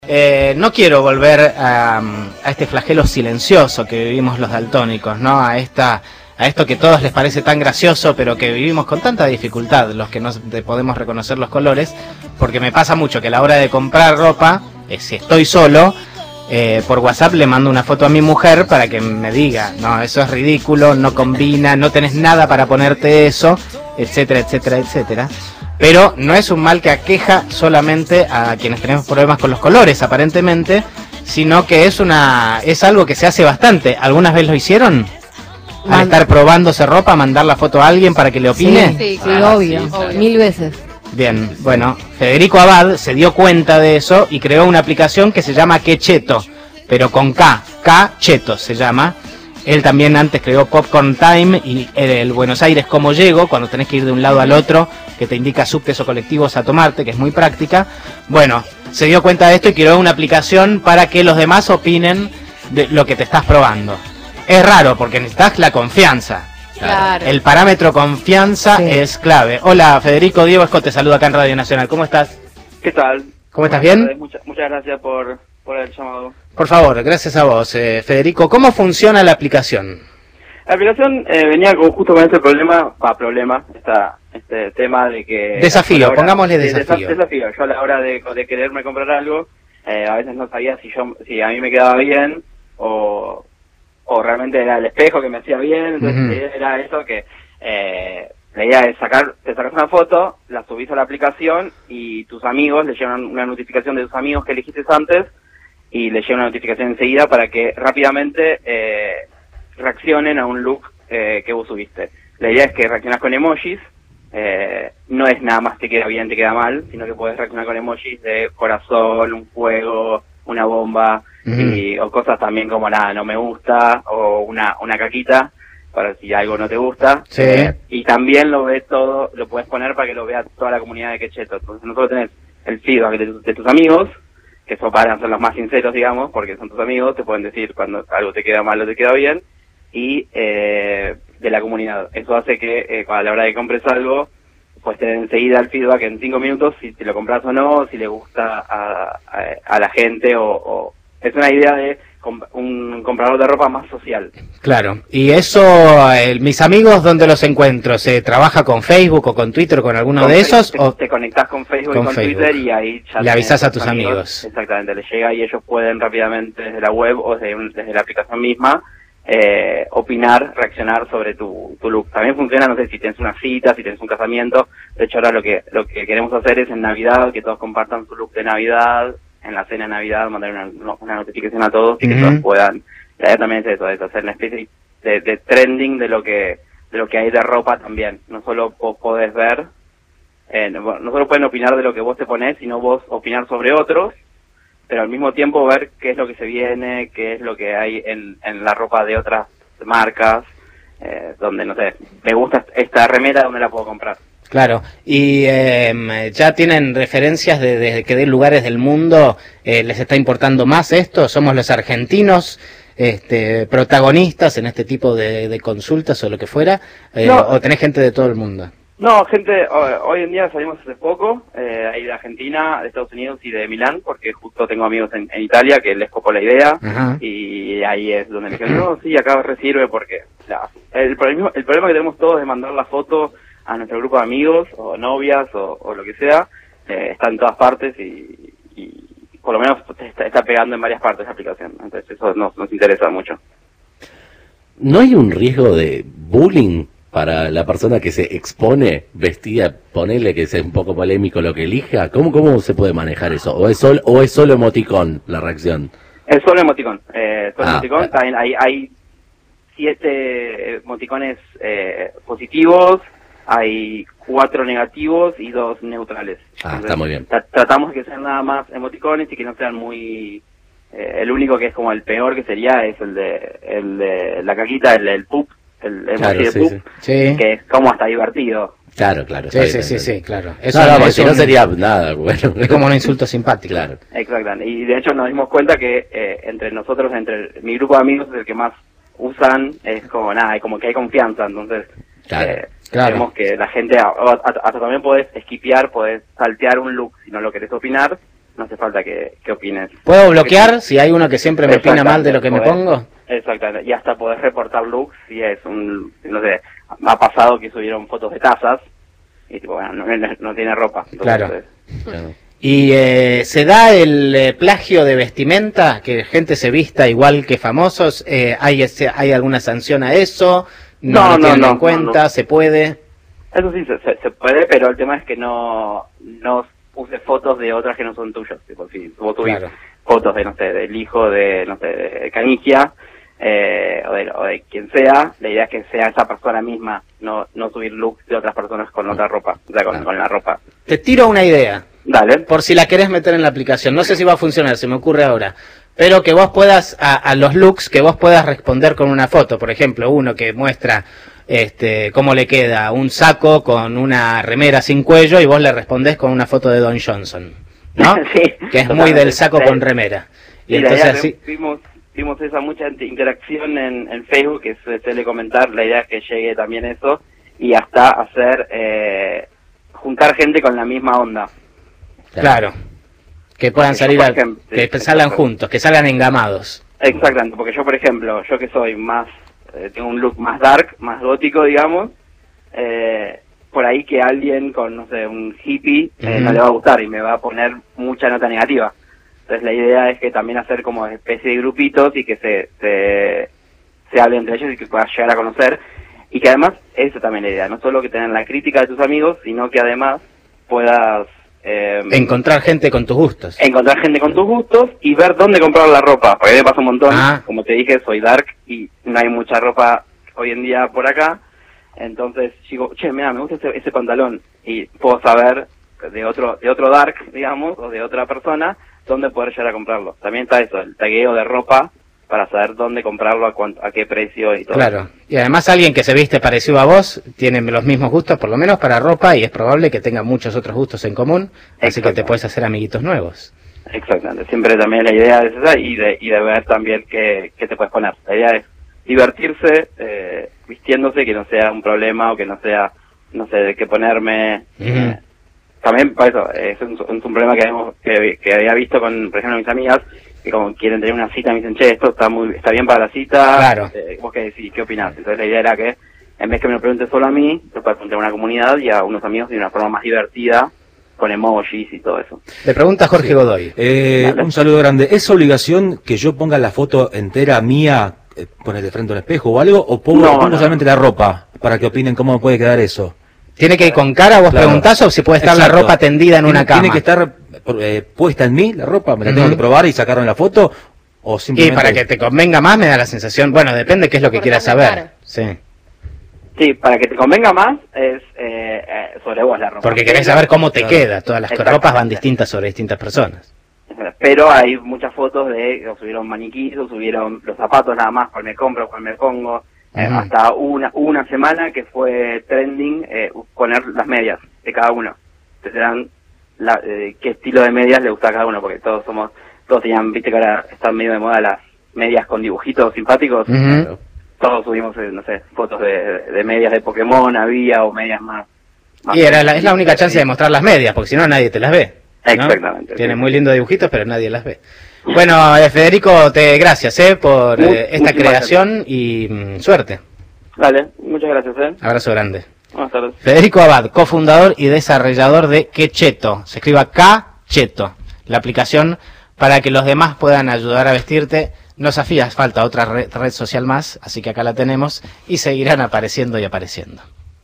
No quiero volver a este flagelo silencioso que vivimos los daltónicos, ¿no? A esto que a todos les parece tan gracioso, pero que vivimos con tanta dificultad, los que no podemos reconocer los colores, porque me pasa mucho que a la hora de comprar ropa, si estoy solo, por WhatsApp le mando una foto a mi mujer para que me diga, no, eso es ridículo, no combina, no tenés nada para ponerte eso, etcétera, etcétera, etcétera. Pero no es un mal que aqueja solamente a quienes tenemos problemas con los colores, aparentemente, sino que es algo que se hace bastante. ¿Algunas veces lo hicieron? Al estar probándose ropa, mandar la foto a alguien para que le opine. Sí, obvio, sí, claro. 1000 veces. Bien, bueno, Federico Abad se dio cuenta de eso y creó una aplicación que se llama Que Cheto, pero con K Cheto se llama. Él también antes creó Popcorn Time y el Buenos Aires Cómo Llego, cuando tenés que ir de un lado al otro, que te indica subtes o colectivos a tomarte, que es muy práctica. Bueno, se dio cuenta de esto y creó una aplicación para que los demás opinen de lo que te estás probando. Es raro porque necesitas la confianza. Claro. El parámetro confianza es clave. Hola, Federico, Diego Escote te saluda acá en Radio Nacional. ¿Cómo estás? ¿Qué tal? ¿Cómo estás? ¿Bien? Muchas gracias por el llamado. Por favor, gracias a vos, Federico. ¿Cómo funciona la aplicación? La aplicación venía justo con este este tema de que... Desafío, pongámosle desafío. Desafío. Yo a la hora de quererme comprar algo, a veces no sabía si a mí me quedaba bien o realmente era el espejo que me hacía bien. Entonces era eso que... la idea es te sacas una foto, la subís a la aplicación y tus amigos le llegan una notificación de tus amigos que elegiste antes y le llega una notificación enseguida para que rápidamente reaccionen a un look que vos subiste. La idea es que reaccionas con emojis, no es nada más te queda bien, te queda mal, sino que podés reaccionar con emojis de corazón, un fuego, una bomba, o cosas también como nada, no me gusta, o una caquita, para si algo no te gusta. Sí. Y también lo ves todo, lo puedes poner para que lo vea toda la comunidad de Que Cheto. Entonces no solo tenés el feedback de tus amigos, que eso para ser los más sinceros, digamos, porque son tus amigos, te pueden decir cuando algo te queda mal o te queda bien, y de la comunidad. Eso hace que a la hora de que compres algo, pues te den enseguida el feedback en 5 minutos, si te lo compras o no, si le gusta a la gente, o es una idea de un comprador de ropa más social. Claro, y eso, mis amigos, ¿dónde los encuentro? ¿Se trabaja con Facebook o con Twitter o con alguno de esos? Te conectás con Facebook y con Twitter y ahí ya le avisás a tus amigos. Exactamente, les llega y ellos pueden rápidamente desde la web o desde la aplicación misma opinar, reaccionar sobre tu look. También funciona, no sé, si tienes una cita, si tienes un casamiento. De hecho, ahora lo que queremos hacer es en Navidad que todos compartan su look de Navidad, en la cena de Navidad, mandar una notificación a todos y que todos puedan. La idea también es eso, es hacer una especie de trending de lo que hay de ropa también. No solo vos podés ver, no solo pueden opinar de lo que vos te ponés, sino vos opinar sobre otros, pero al mismo tiempo ver qué es lo que se viene, qué es lo que hay en la ropa de otras marcas, donde, no sé, me gusta esta remera, ¿dónde la puedo comprar? Claro, y ya tienen referencias de qué lugares del mundo les está importando más esto. ¿Somos los argentinos protagonistas en este tipo de consultas o lo que fuera? No. ¿O tenés gente de todo el mundo? No, gente, hoy en día salimos hace poco, ahí de Argentina, de Estados Unidos y de Milán, porque justo tengo amigos en Italia que les copó la idea. Ajá. Y ahí es donde me dijeron, no, sí, acá resirve porque el problema que tenemos todos es mandar la foto a nuestro grupo de amigos o novias o lo que sea, está en todas partes y por lo menos está pegando en varias partes la aplicación. Entonces eso nos interesa mucho. ¿No hay un riesgo de bullying para la persona que se expone vestida? Ponele que sea un poco polémico lo que elija. ¿Cómo se puede manejar eso? ¿O es solo emoticón la reacción? Es solo emoticón. Emoticón. También hay 7 emoticones positivos, hay 4 negativos y 2 neutrales. Entonces, está muy bien. Tratamos de que sean nada más emoticones y que no sean muy... el único que es como el peor que sería es el de la caquita, el poop, el emoji de poop, sí. Que es como hasta divertido. Claro. Sí, claro. Eso porque no sería nada, bueno. Es como un insulto simpático. Claro. Exactamente. Y de hecho nos dimos cuenta que entre nosotros, entre mi grupo de amigos, el que más usan es como nada, como que hay confianza, entonces... Claro. Queremos que la gente, hasta también podés esquipear, podés saltear un look si no lo querés opinar, no hace falta que opines. ¿Puedo bloquear si hay uno que siempre me opina mal de lo que me pongo? Exactamente, y hasta podés reportar looks si es no sé, ha pasado que subieron fotos de tazas y tipo, bueno, no tiene ropa. Entonces, Claro. ¿Y se da el plagio de vestimenta? ¿Que gente se vista igual que famosos? ¿Hay alguna sanción a eso? ¿No lo tienen en cuenta? no. ¿Se puede? Eso sí, se puede, pero el tema es que no uses fotos de otras que no son tuyas. Tipo, si vos tuvís fotos de, no sé, del hijo de, no sé, de Canigia, o de quien sea, la idea es que sea esa persona misma, no subir looks de otras personas con otra ropa, o sea, con la ropa. Te tiro una idea. Dale. Por si la querés meter en la aplicación. No sé si va a funcionar, se me ocurre ahora. Pero que vos puedas, a los looks, que vos puedas responder con una foto. Por ejemplo, uno que muestra cómo le queda un saco con una remera sin cuello y vos le respondés con una foto de Don Johnson, ¿no? Sí, que es muy del saco con remera. Y entonces así... Vimos esa mucha interacción en Facebook, que se suele comentar, la idea es que llegue también eso, y hasta hacer, juntar gente con la misma onda. Claro. Que puedan salir, que salgan juntos, que salgan engamados. Exactamente, porque yo, por ejemplo, yo que soy más, tengo un look más dark, más gótico, digamos, por ahí que alguien con, no sé, un hippie no le va a gustar y me va a poner mucha nota negativa. Entonces la idea es que también hacer como especie de grupitos y que se hable entre ellos y que puedas llegar a conocer. Y que además, eso también es la idea, no solo que tengan la crítica de tus amigos, sino que además puedas... encontrar gente con tus gustos. Encontrar gente con tus gustos y ver dónde comprar la ropa. Porque a mí me pasa un montón, como te dije, soy dark y no hay mucha ropa hoy en día por acá. Entonces digo, che, mira, me gusta ese pantalón y puedo saber de otro dark, digamos, o de otra persona, dónde poder llegar a comprarlo. También está eso, el tagueo de ropa para saber dónde comprarlo, a qué precio y todo. Claro, y además alguien que se viste parecido a vos tiene los mismos gustos, por lo menos para ropa, y es probable que tenga muchos otros gustos en común, así que te puedes hacer amiguitos nuevos. Exactamente, siempre también la idea es esa y de ver también qué te puedes poner. La idea es divertirse vistiéndose, que no sea un problema o que no sea, no sé, de qué ponerme. También, para eso, es un problema que había visto con, por ejemplo, mis amigas, que como quieren tener una cita me dicen, che, esto está bien para la cita, claro. ¿Vos qué decís? ¿Qué opinás? Entonces la idea era que, en vez que me lo preguntes solo a mí, lo puedas preguntar a una comunidad y a unos amigos de una forma más divertida, con emojis y todo eso. Le pregunta Jorge Godoy. Un saludo grande. ¿Es obligación que yo ponga la foto entera mía, ponete frente a un espejo o algo, o pongo solamente la ropa, para que opinen cómo me puede quedar eso? ¿Tiene que ir con cara, vos preguntás, o si puede estar la ropa tendida en una cama? ¿Tiene que estar puesta en mí la ropa? ¿Me la tengo que probar y sacarla en la foto? ¿O simplemente... Y para que te convenga más me da la sensación, bueno, depende qué es lo que quieras saber. Sí, para que te convenga más es sobre vos la ropa. Porque querés saber cómo te queda, todas las ropas van distintas sobre distintas personas. Pero hay muchas fotos o subieron maniquíes, o subieron los zapatos nada más, cuál me compro, cuál me pongo. Hasta una semana que fue trending poner las medias de cada uno. Entonces eran qué estilo de medias le gusta a cada uno, porque todos tenían, viste que ahora están medio de moda las medias con dibujitos simpáticos. Todos subimos, no sé, fotos de medias de Pokémon había, o medias más y es la única chance de mostrar las medias, porque si no nadie te las ve, ¿no? Exactamente. Tienen muy lindos dibujitos, pero nadie las ve. Bueno, Federico, gracias por esta creación y suerte. Dale, muchas gracias. Abrazo grande. Buenas tardes. Federico Abad, cofundador y desarrollador de Quecheto. Se escriba K-Cheto, la aplicación para que los demás puedan ayudar a vestirte. Nos hacía falta otra red social más, así que acá la tenemos y seguirán apareciendo y apareciendo.